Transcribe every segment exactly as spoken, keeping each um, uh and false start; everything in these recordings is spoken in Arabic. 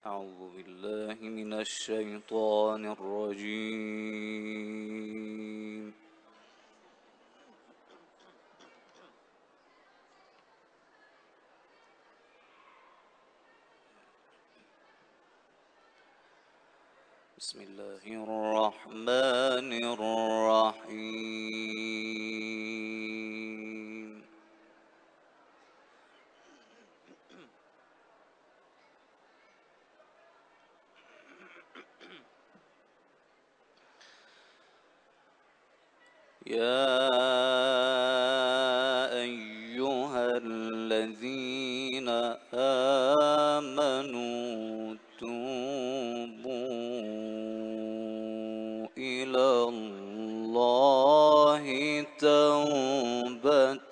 أعوذ بالله من الشيطان الرجيم. بسم الله الرحمن الرحيم. يا أيها الذين آمنوا توبوا إلى الله توبة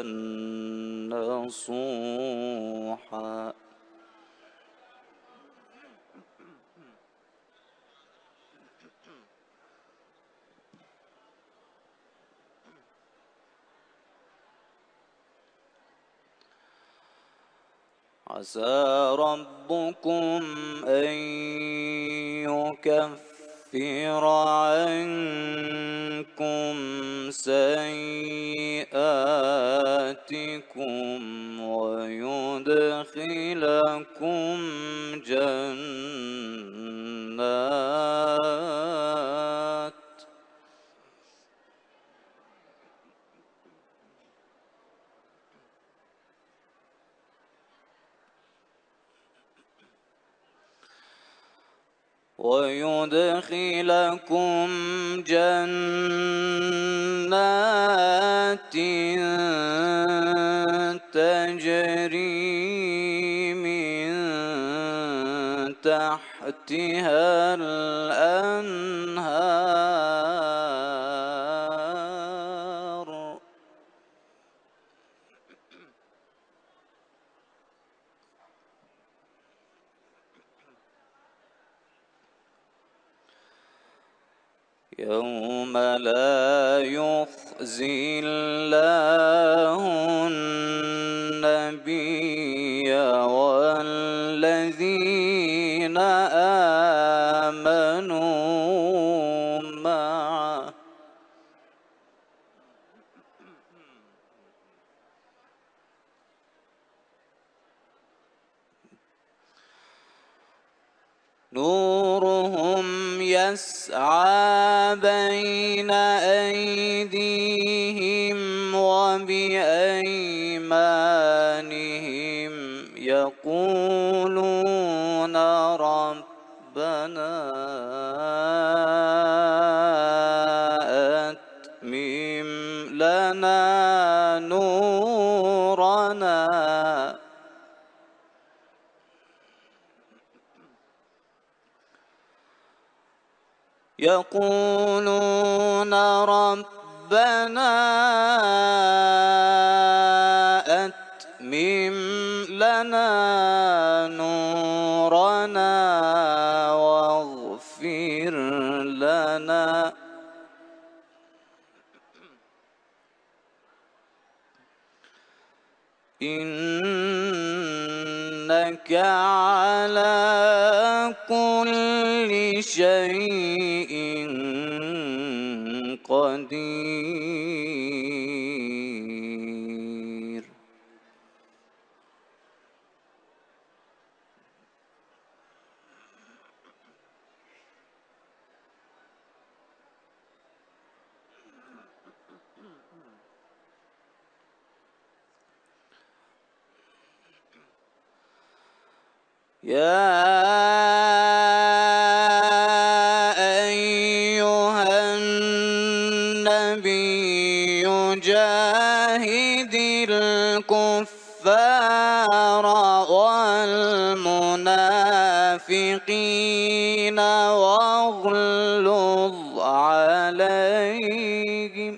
نصوحا عسى ربكم أن يكفر عنكم سيئاتكم ويدخلكم جنات ويدخلكم جنات تجري من تحتها الأنهار يوم لا يخزي الله النبي والذين آمنوا معه نورهم يسعى بين أيديهم وبأيمانهم يقولون ربنا أتمم لنا نورنا يقولون ربنا أتمم لنا نورنا واغفر لنا إنك على كل شيء قدير. يا أيها النبي جاهد الكفار والمنافقين واغلظ عليهم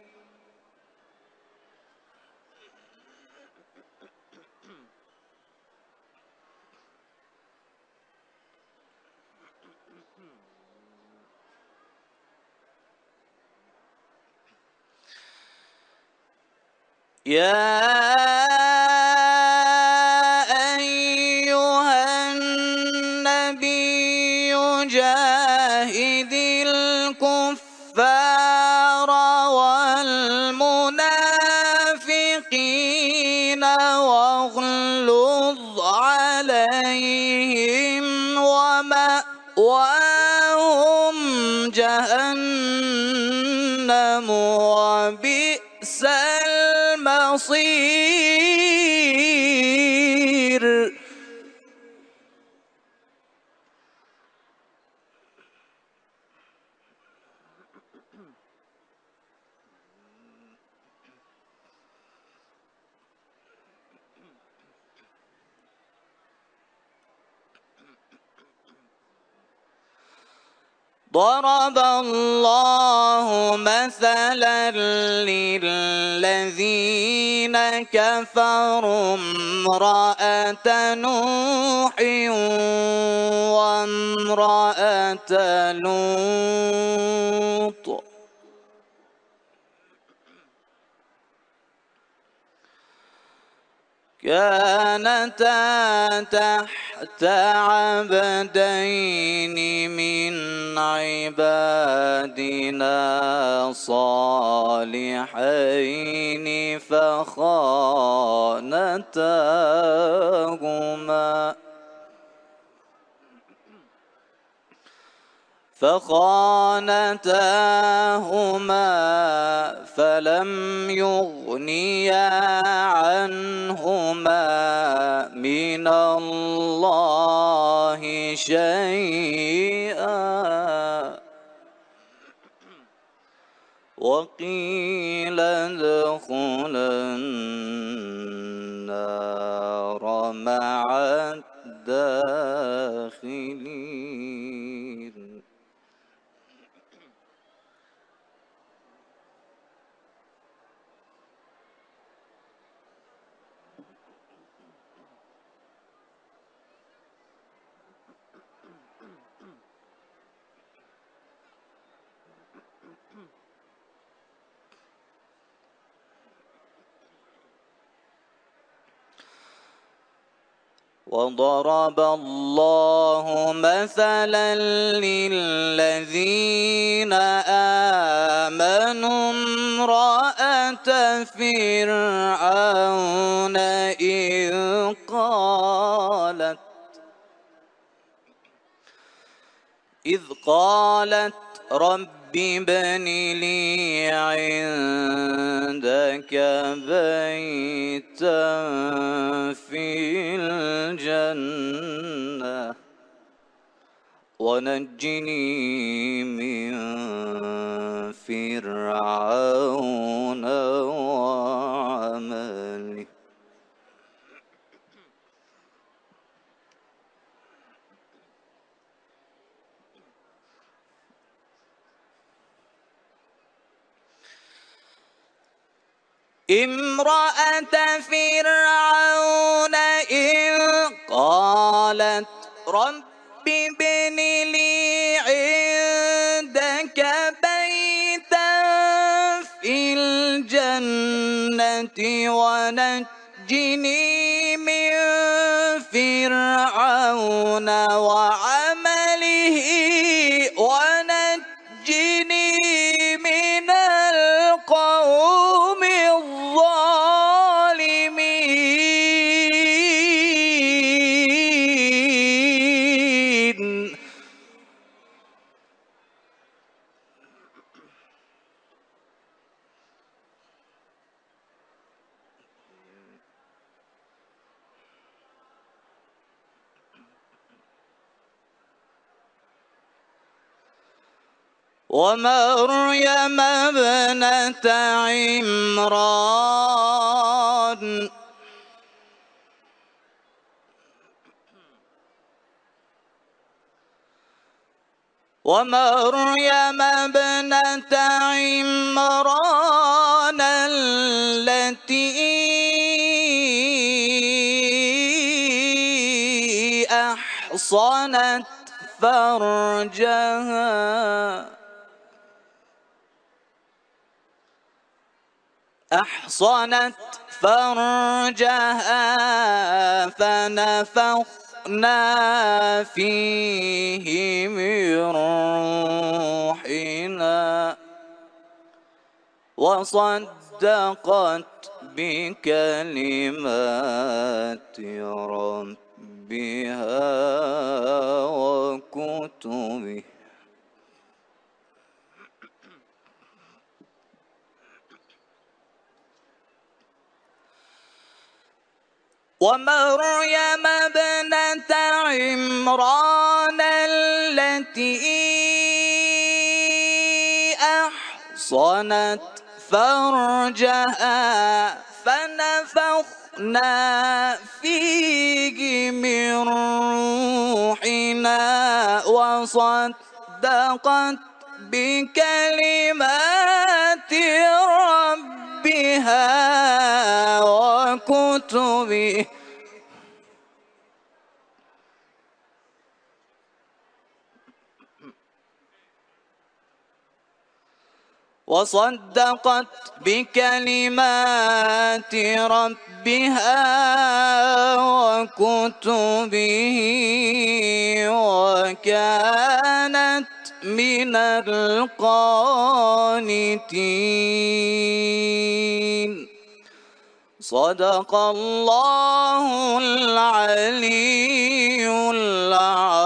يا أيها النبي النبي جاهد الكفار والمنافقين واغلظ عليهم ومأواهم جهنم وبئس المصير. ضرب الله مثلا للذين كفروا امرأة نوح وامرأة لوط كانتا تحت عبدين من عبادنا صالحين فخانتاهما فخانتاهما فلم يغنيا عنهما من الله شيئا وقيل ادخلا النار مع الداخلين. وضرب الله مثلا للذين آمنوا امرأة فرعون إذ قالت إذ قالت رب ابن لي عندك بيتا في الجنة ونجني من فرعون وعمله. امرأة فرعون إذ قالت رب ابن لي عندك بيتا في الجنة ونجني من فرعون وعمله ونجني من القوم الظالمين. ومريم ابنة عمران ومريم ابنة عمران التي أحصنت فرجها أحصنت فرجها فنفخنا فيه من روحنا وصدقت بكلمات ربها وكتبه ومريم ابنة عمران التي أحصنت فرجها فنفخنا فيه من روحنا وصدقت بكلمات ربها وكتبه وصدقت بكلمات ربها وكتبه وكانت من القانتين. صدق الله العلي العظيم.